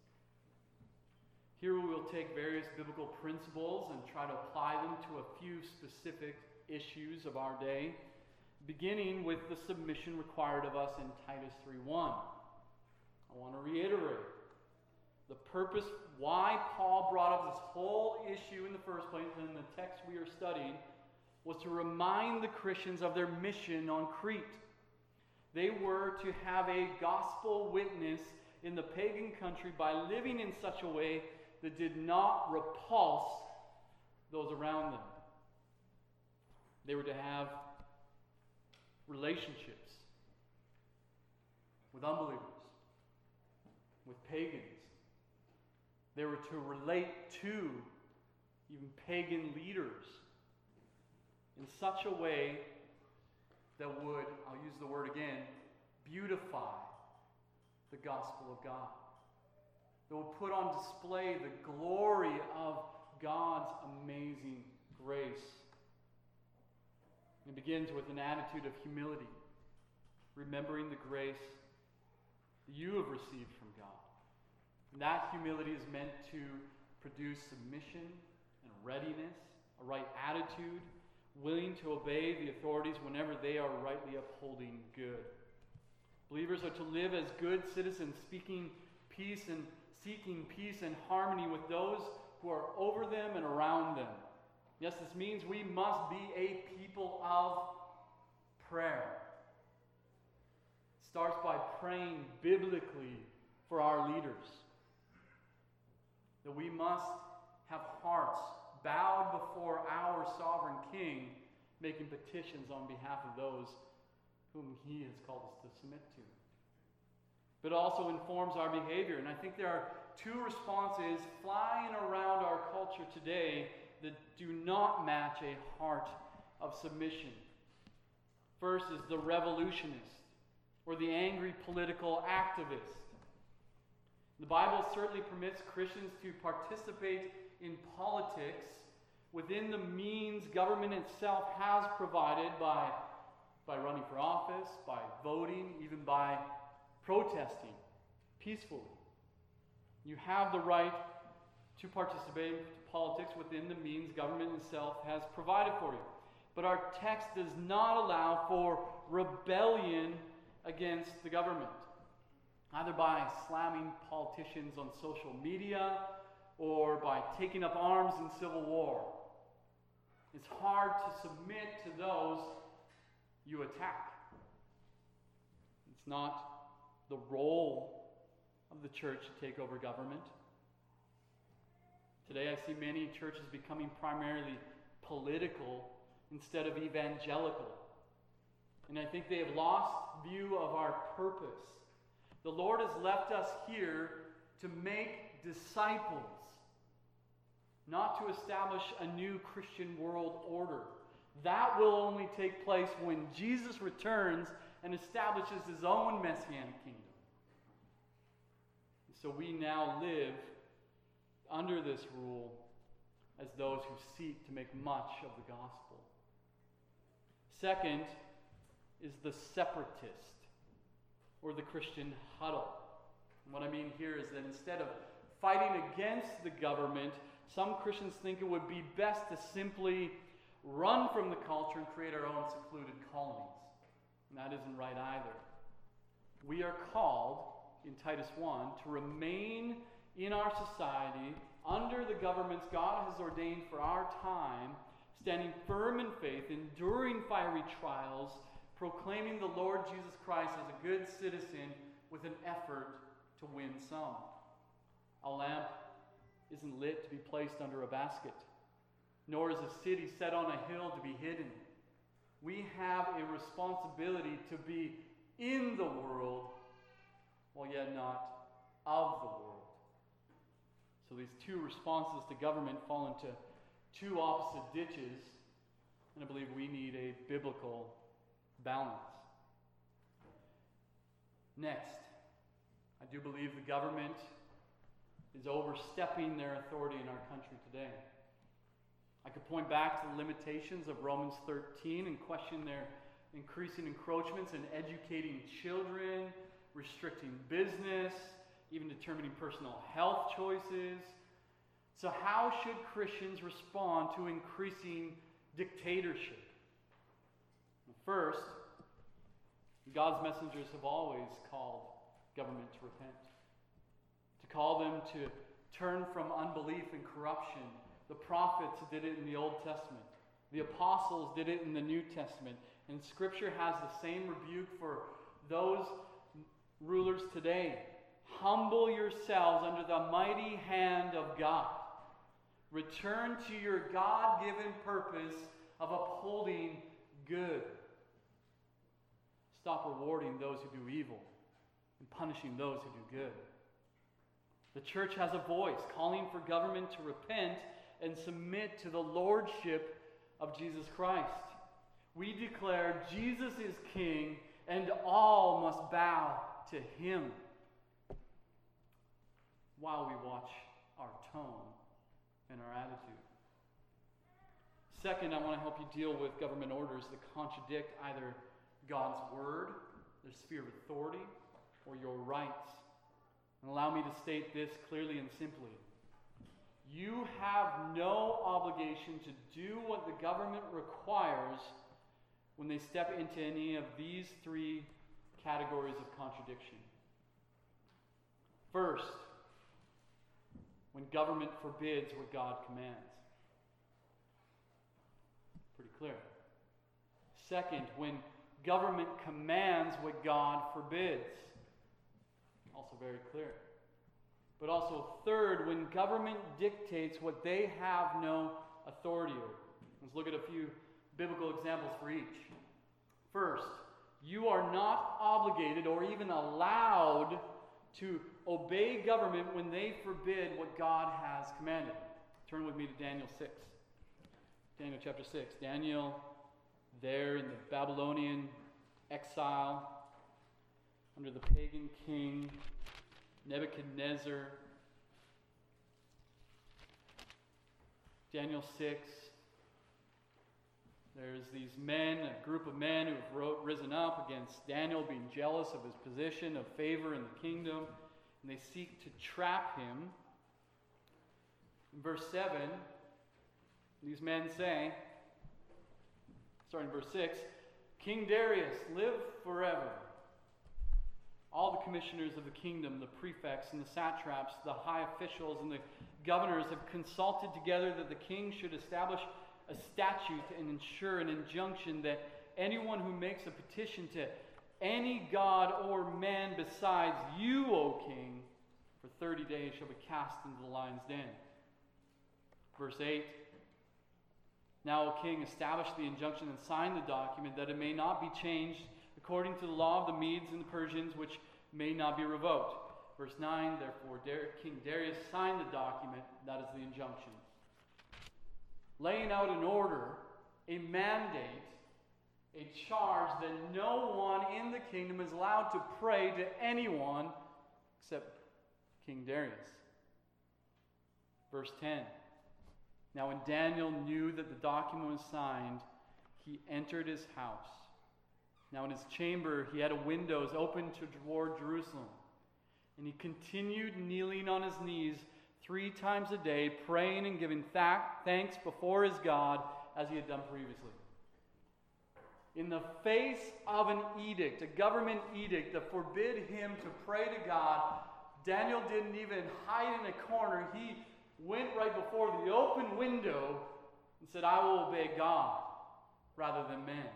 Here we will take various biblical principles and try to apply them to a few specific issues of our day, beginning with the submission required of us in Titus three one. I want to reiterate the purpose why Paul brought up this whole issue in the first place in the text we are studying was to remind the Christians of their mission on Crete. They were to have a gospel witness in the pagan country by living in such a way that did not repulse those around them. They were to have relationships with unbelievers, with pagans. They were to relate to even pagan leaders in such a way that would, I'll use the word again, beautify the gospel of God. That would put on display the glory of God's amazing grace. It begins with an attitude of humility, remembering the grace that you have received from God. And that humility is meant to produce submission and readiness, a right attitude, willing to obey the authorities whenever they are rightly upholding good. Believers are to live as good citizens, speaking peace and seeking peace and harmony with those who are over them and around them. Yes, this means we must be a people of prayer. It starts by praying biblically for our leaders. That we must have hearts bowed before our sovereign King, making petitions on behalf of those whom He has called us to submit to. But it also informs our behavior. And I think there are two responses flying around our culture today that do not match a heart of submission. First is the revolutionist, or the angry political activist. The Bible certainly permits Christians to participate in politics within the means government itself has provided by, by running for office, by voting, even by protesting peacefully. You have the right to participate in politics within the means government itself has provided for you. But our text does not allow for rebellion against the government, either by slamming politicians on social media or by taking up arms in civil war. It's hard to submit to those you attack. It's not the role of the church to take over government. Today I see many churches becoming primarily political instead of evangelical. And I think they have lost view of our purpose. The Lord has left us here to make disciples, not to establish a new Christian world order. That will only take place when Jesus returns and establishes his own messianic kingdom. So we now live under this rule as those who seek to make much of the gospel. Second is the separatist, or the Christian huddle. And what I mean here is that instead of fighting against the government, some Christians think it would be best to simply run from the culture and create our own secluded colonies. And that isn't right either. We are called, in Titus one, to remain in our society under the governments God has ordained for our time, standing firm in faith, enduring fiery trials, proclaiming the Lord Jesus Christ as a good citizen with an effort to win some. A lamp isn't lit to be placed under a basket, nor is a city set on a hill to be hidden. We have a responsibility to be in the world, while yet not of the world. So these two responses to government fall into two opposite ditches, and I believe we need a biblical balance. Next, I do believe the government is overstepping their authority in our country today. I could point back to the limitations of Romans thirteen and question their increasing encroachments in educating children, restricting business, even determining personal health choices. So how should Christians respond to increasing dictatorship? First, God's messengers have always called government to repent, to call them to turn from unbelief and corruption. The prophets did it in the Old Testament. The apostles did it in the New Testament. And Scripture has the same rebuke for those rulers today. Humble yourselves under the mighty hand of God. Return to your God-given purpose of upholding good. Stop rewarding those who do evil and punishing those who do good. The church has a voice calling for government to repent and submit to the lordship of Jesus Christ. We declare Jesus is King and all must bow to him, while we watch our tone and our attitude. Second, I want to help you deal with government orders that contradict either God's word, their sphere of authority, or your rights. And allow me to state this clearly and simply. You have no obligation to do what the government requires when they step into any of these three categories of contradiction. First, when government forbids what God commands. Pretty clear. Second, when government commands what God forbids. Also very clear. But also third, when government dictates what they have no authority over. Let's look at a few biblical examples for each. First, you are not obligated or even allowed to obey government when they forbid what God has commanded. Turn with me to Daniel six. Daniel chapter six. Daniel, there in the Babylonian exile, under the pagan king Nebuchadnezzar. Daniel six. There's these men, a group of men who have risen up against Daniel, being jealous of his position of favor in the kingdom, and they seek to trap him. In verse seven, these men say, starting in verse six, King Darius, live forever. All the commissioners of the kingdom, the prefects and the satraps, the high officials and the governors have consulted together that the king should establish a statute and ensure an injunction that anyone who makes a petition to any god or man besides you, O king, for thirty days shall be cast into the lion's den. Verse eight. Now, O king, establish the injunction and sign the document that it may not be changed according to the law of the Medes and the Persians, which may not be revoked. Verse nine, therefore Dar- King Darius signed the document, that is the injunction, laying out an order, a mandate, a charge that no one in the kingdom is allowed to pray to anyone except King Darius. Verse ten. Now when Daniel knew that the document was signed, he entered his house. Now in his chamber he had a windows open to toward Jerusalem. And he continued kneeling on his knees three times a day, praying and giving th- thanks before his God as he had done previously. In the face of an edict, a government edict that forbid him to pray to God, Daniel didn't even hide in a corner. He went right before the open window and said, I will obey God rather than men.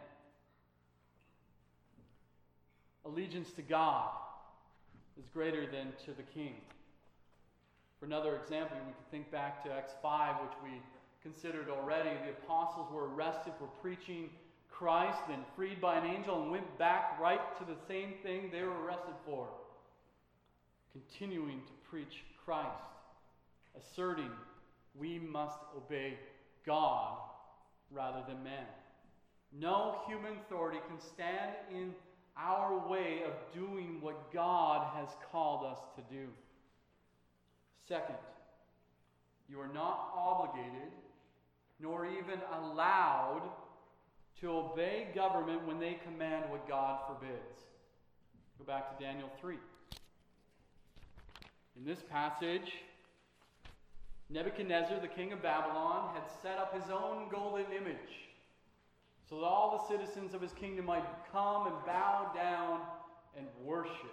Allegiance to God is greater than to the king. For another example, we could think back to Acts five, which we considered already. The apostles were arrested for preaching Christ, then freed by an angel, and went back right to the same thing they were arrested for. Continuing to preach Christ, asserting we must obey God rather than man. No human authority can stand in our way of doing what God has called us to do. Second, you are not obligated nor even allowed to obey government when they command what God forbids. Go back to Daniel three. In this passage, Nebuchadnezzar, the king of Babylon, had set up his own golden image so that all the citizens of his kingdom might come and bow down and worship.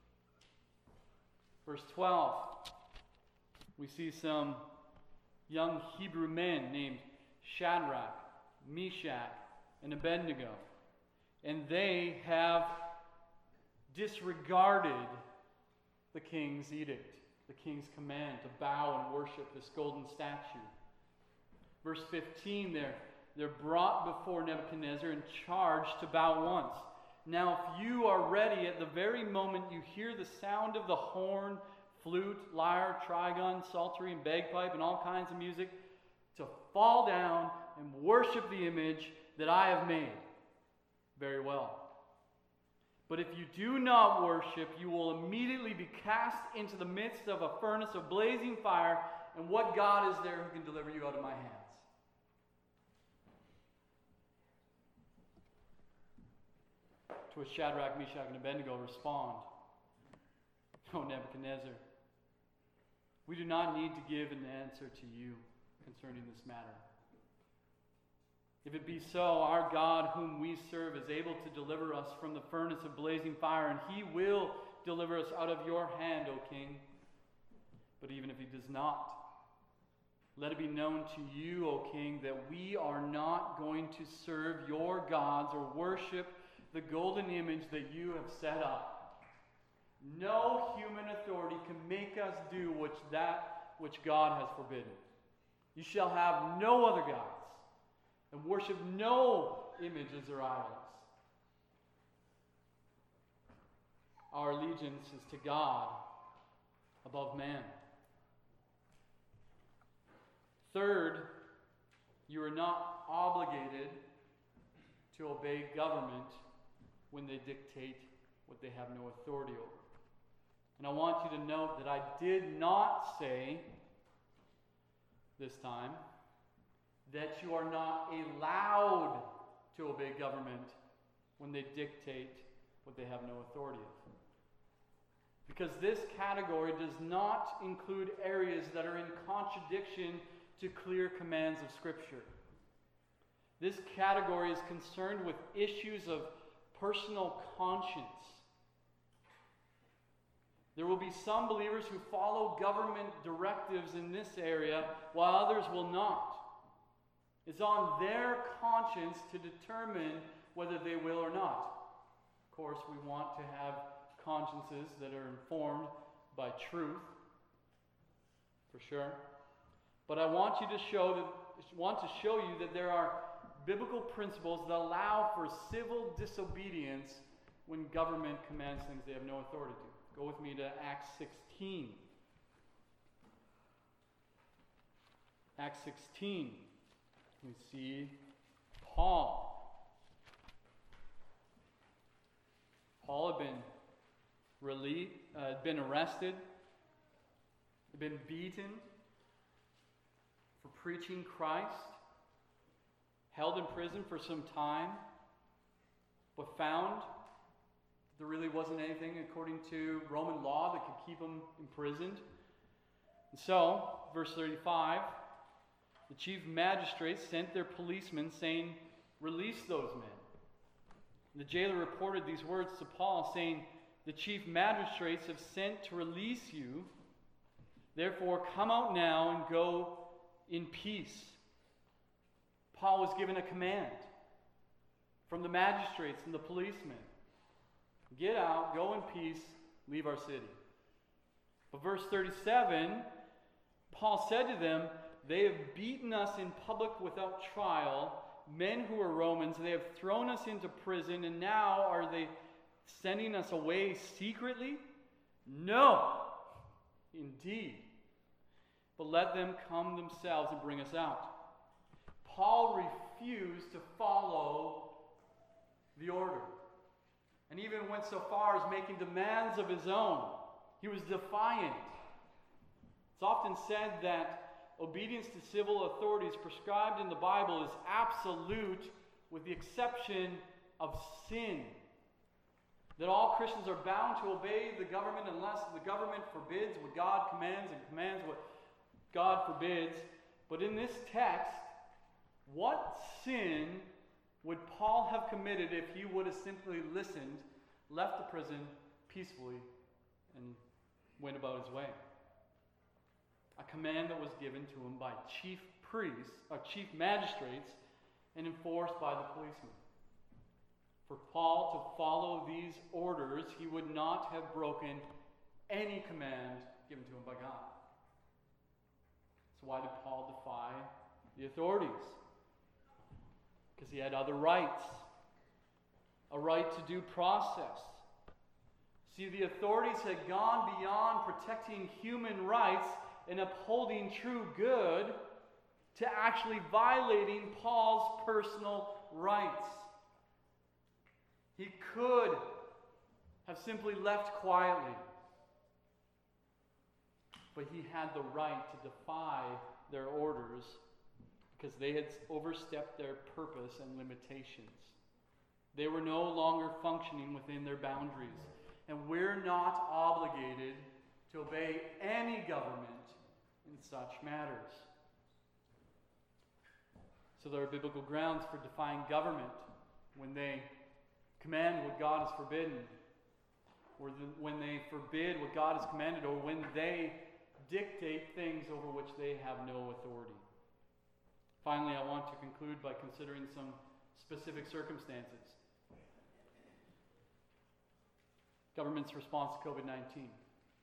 Verse twelve, we see some young Hebrew men named Shadrach, Meshach, and Abednego. And they have disregarded the king's edict, the king's command to bow and worship this golden statue. Verse fifteen there, they're brought before Nebuchadnezzar and charged to bow once. Now if you are ready at the very moment you hear the sound of the horn, flute, lyre, trigon, psaltery, and bagpipe, and all kinds of music, to fall down and worship the image that I have made. Very well. But if you do not worship, you will immediately be cast into the midst of a furnace of blazing fire, and what God is there who can deliver you out of my hands? To which Shadrach, Meshach, and Abednego respond, O Nebuchadnezzar, we do not need to give an answer to you concerning this matter. If it be so, our God whom we serve is able to deliver us from the furnace of blazing fire, and he will deliver us out of your hand, O king. But even if he does not, let it be known to you, O king, that we are not going to serve your gods or worship the golden image that you have set up. No human authority can make us do which that which God has forbidden. You shall have no other gods, and worship no images or idols. Our allegiance is to God above man. Third, you are not obligated to obey government when they dictate what they have no authority over. And I want you to note that I did not say this time that you are not allowed to obey government when they dictate what they have no authority of. Because this category does not include areas that are in contradiction to clear commands of Scripture. This category is concerned with issues of personal conscience, There will be some believers who follow government directives in this area, while others will not. It's on their conscience to determine whether they will or not. Of course, we want to have consciences that are informed by truth, for sure. But I want you to show that want to show you that there are biblical principles that allow for civil disobedience when government commands things they have no authority to. Go with me to Acts sixteen. Acts sixteen. We see Paul. Paul had been released, uh, had been arrested, had been beaten for preaching Christ, held in prison for some time, but found there really wasn't anything according to Roman law that could keep him imprisoned. And so, verse thirty-five, the chief magistrates sent their policemen saying, "Release those men." And the jailer reported these words to Paul, saying, "The chief magistrates have sent to release you. Therefore, come out now and go in peace." Paul was given a command from the magistrates and the policemen. Get out, go in peace, leave our city. But verse thirty-seven, Paul said to them, "They have beaten us in public without trial, men who are Romans. They have thrown us into prison, and now are they sending us away secretly? No, indeed. But let them come themselves and bring us out." Paul refused to follow the order, and even went so far as making demands of his own. He was defiant. It's often said that obedience to civil authorities prescribed in the Bible is absolute with the exception of sin. That all Christians are bound to obey the government unless the government forbids what God commands and commands what God forbids. But in this text, what sin would Paul have committed if he would have simply listened, left the prison peacefully, and went about his way? A command that was given to him by chief priests, or chief magistrates, and enforced by the policemen. For Paul to follow these orders, he would not have broken any command given to him by God. So why did Paul defy the authorities? Because he had other rights. A right to due process. See, the authorities had gone beyond protecting human rights and upholding true good to actually violating Paul's personal rights. He could have simply left quietly, but he had the right to defy their orders because they had overstepped their purpose and limitations. They were no longer functioning within their boundaries. And we're not obligated to obey any government in such matters. So there are biblical grounds for defying government when they command what God has forbidden, or the, when they forbid what God has commanded, or when they dictate things over which they have no authority. Finally, I want to conclude by considering some specific circumstances. Government's response to covid nineteen.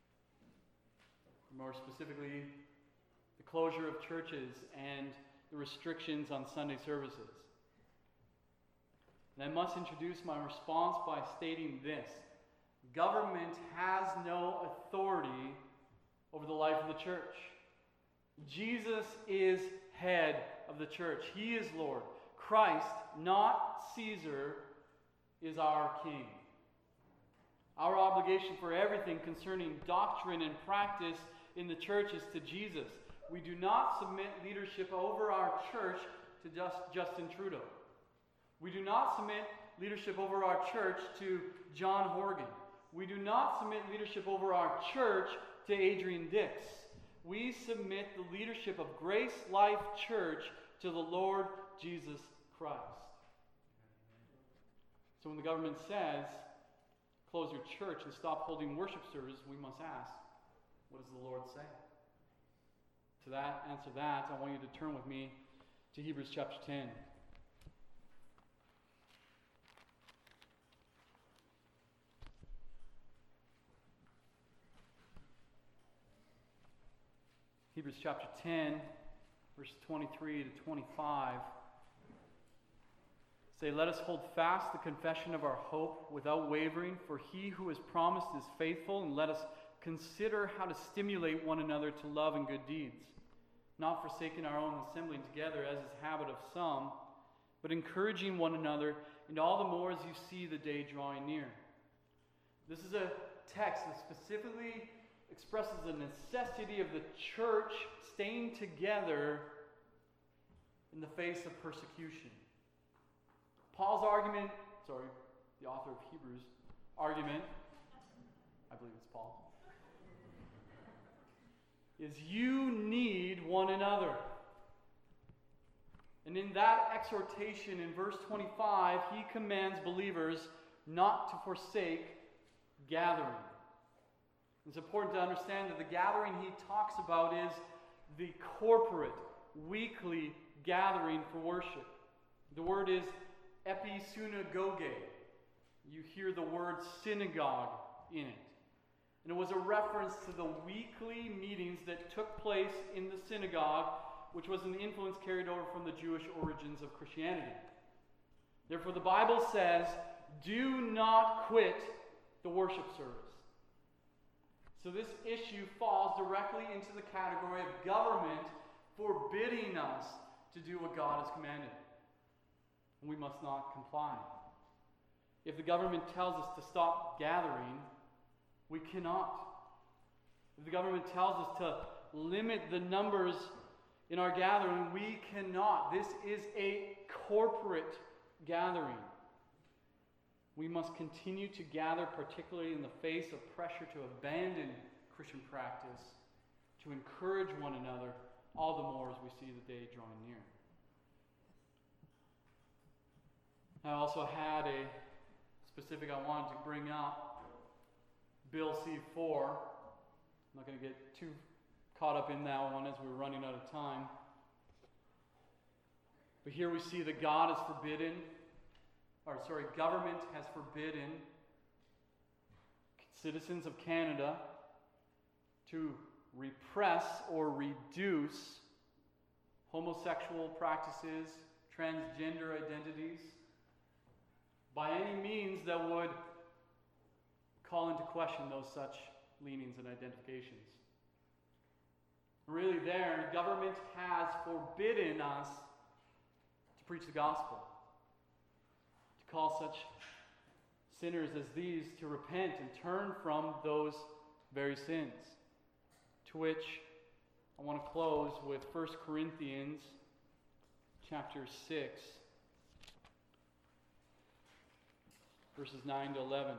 More specifically, the closure of churches and the restrictions on Sunday services. And I must introduce my response by stating this. Government has no authority over the life of the church. Jesus is head of the church. He is Lord. Christ, not Caesar, is our King. Our obligation for everything concerning doctrine and practice in the church is to Jesus. We do not submit leadership over our church to just Justin Trudeau. We do not submit leadership over our church to John Horgan. We do not submit leadership over our church to Adrian Dix. We submit the leadership of Grace Life Church to the Lord Jesus Christ. So when the government says, close your church and stop holding worship service, we must ask, what does the Lord say? To that, answer that, I want you to turn with me to Hebrews chapter ten. Hebrews chapter ten, verses twenty-three to twenty-five. Say, let us hold fast the confession of our hope without wavering, for he who has promised is faithful, and let us consider how to stimulate one another to love and good deeds, not forsaking our own assembling together, as is habit of some, but encouraging one another, and all the more as you see the day drawing near. This is a text that specifically expresses the necessity of the church staying together in the face of persecution. Paul's argument, sorry, the author of Hebrews' argument, I believe it's Paul, is you need one another. And in that exhortation in verse twenty-five, he commands believers not to forsake gathering. It's important to understand that the gathering he talks about is the corporate, weekly gathering for worship. The word is episynagoge. You hear the word synagogue in it. And it was a reference to the weekly meetings that took place in the synagogue, which was an influence carried over from the Jewish origins of Christianity. Therefore, the Bible says, do not quit the worship service. So this issue falls directly into the category of government forbidding us to do what God has commanded. And we must not comply. If the government tells us to stop gathering, we cannot. If the government tells us to limit the numbers in our gathering, we cannot. This is a corporate gathering. We must continue to gather, particularly in the face of pressure to abandon Christian practice, to encourage one another, all the more as we see the day drawing near. I also had a specific I wanted to bring up, Bill C four. I'm not going to get too caught up in that one as we're running out of time. But here we see that God has forbidden, or sorry, government has forbidden citizens of Canada to repress or reduce homosexual practices, transgender identities, by any means that would call into question those such leanings and identifications. Really there, government has forbidden us to preach the gospel, to call such sinners as these to repent and turn from those very sins. To which I want to close with First Corinthians chapter six, verses nine to eleven.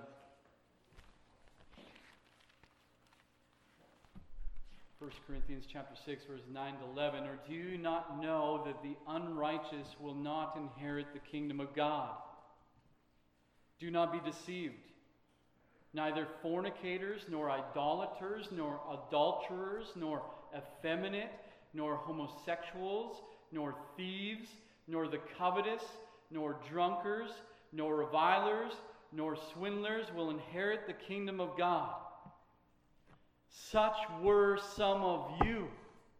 First Corinthians chapter six, verses nine to eleven. Or do you not know that the unrighteous will not inherit the kingdom of God? Do not be deceived. Neither fornicators, nor idolaters, nor adulterers, nor effeminate, nor homosexuals, nor thieves, nor the covetous, nor drunkards, nor revilers, nor swindlers will inherit the kingdom of God. Such were some of you.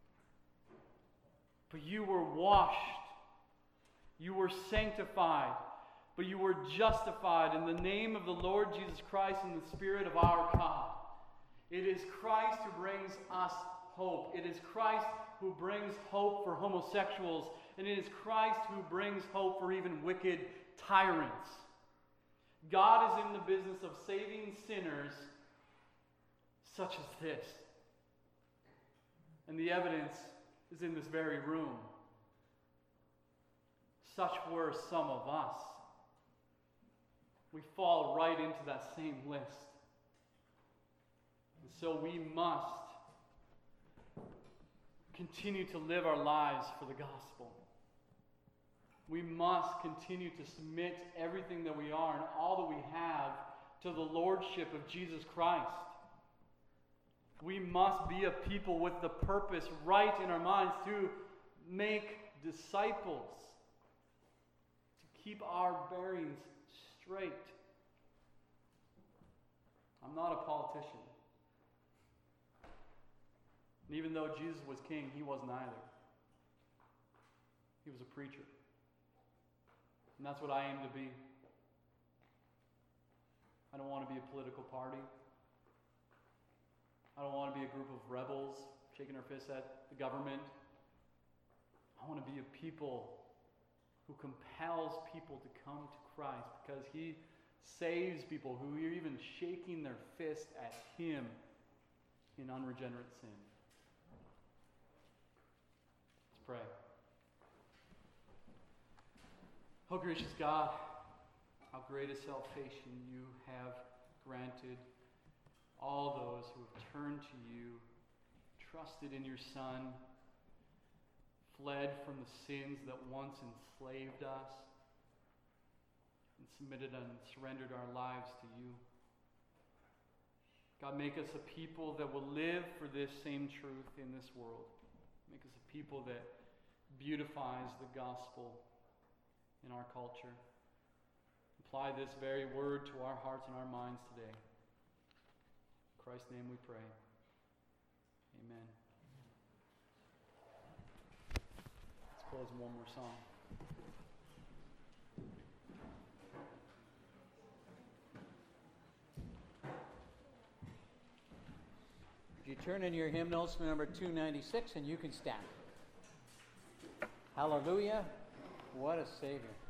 But you were washed. You were sanctified. But you were justified in the name of the Lord Jesus Christ and the Spirit of our God. It is Christ who brings us hope. It is Christ who brings hope for homosexuals. And it is Christ who brings hope for even wicked tyrants. God is in the business of saving sinners such as this. And the evidence is in this very room. Such were some of us. We fall right into that same list. And so we must continue to live our lives for the gospel. We must continue to submit everything that we are and all that we have to the lordship of Jesus Christ. We must be a people with the purpose right in our minds to make disciples, to keep our bearings straight. I'm not a politician. And even though Jesus was king, he wasn't either. He was a preacher. And that's what I aim to be. I don't want to be a political party. I don't want to be a group of rebels shaking our fists at the government. I want to be a people who compels people to come to Christ because he saves people who are even shaking their fist at him in unregenerate sin. Let's pray. Oh, gracious God, how great a salvation you have granted all those who have turned to you, trusted in your Son, fled from the sins that once enslaved us, and submitted and surrendered our lives to you. God, make us a people that will live for this same truth in this world. Make us a people that beautifies the gospel in our culture. Apply this very word to our hearts and our minds today. In Christ's name we pray. Amen. Let's close in one more song. You turn in your hymnals to number two ninety-six and you can stand. Hallelujah. What a Savior.